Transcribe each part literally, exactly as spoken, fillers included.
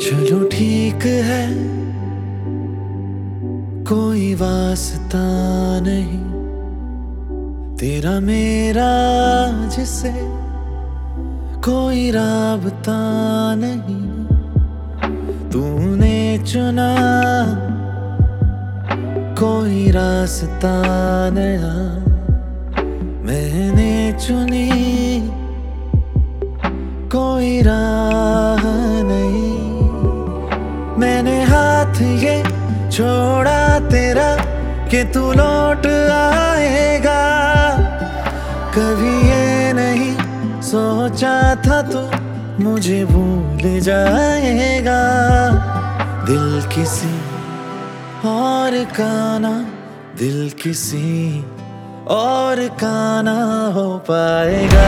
चलो ठीक है, कोई वास्ता नहीं तेरा मेरा जिसे कोई राबता नहीं। तूने चुना कोई रास्ता नया, मैंने चुनी कोई राह नहीं। मैंने हाथ ये छोड़ा तेरा कि तू लौट आएगा, कभी ये नहीं सोचा था तू मुझे भूल जाएगा। दिल किसी और का ना, दिल किसी और का ना हो पाएगा।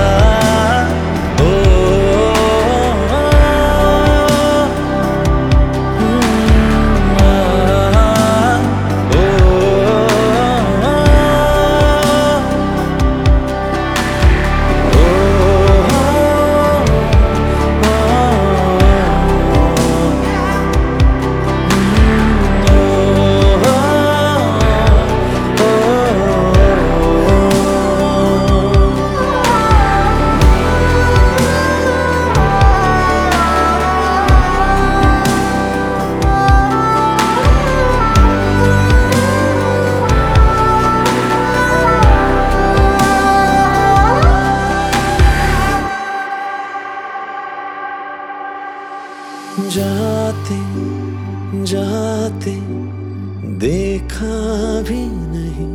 जाते जाते देखा भी नहीं,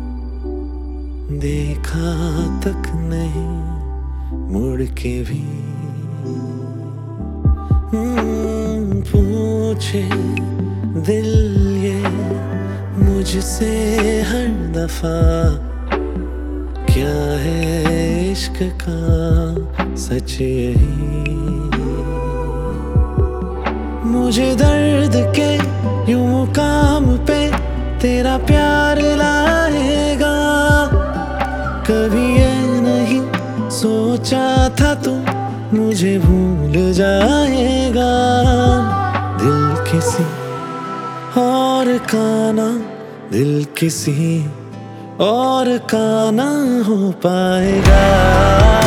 देखा तक नहीं मुड़ के भी। पूछे दिल ये मुझसे हर दफा, क्या है इश्क का सच यही। मुझे दर्द के यूं मुकाम पे तेरा प्यार लाएगा, कभी ये नहीं सोचा था तू मुझे भूल जाएगा। दिल किसी और का ना, दिल किसी और का ना हो पाएगा।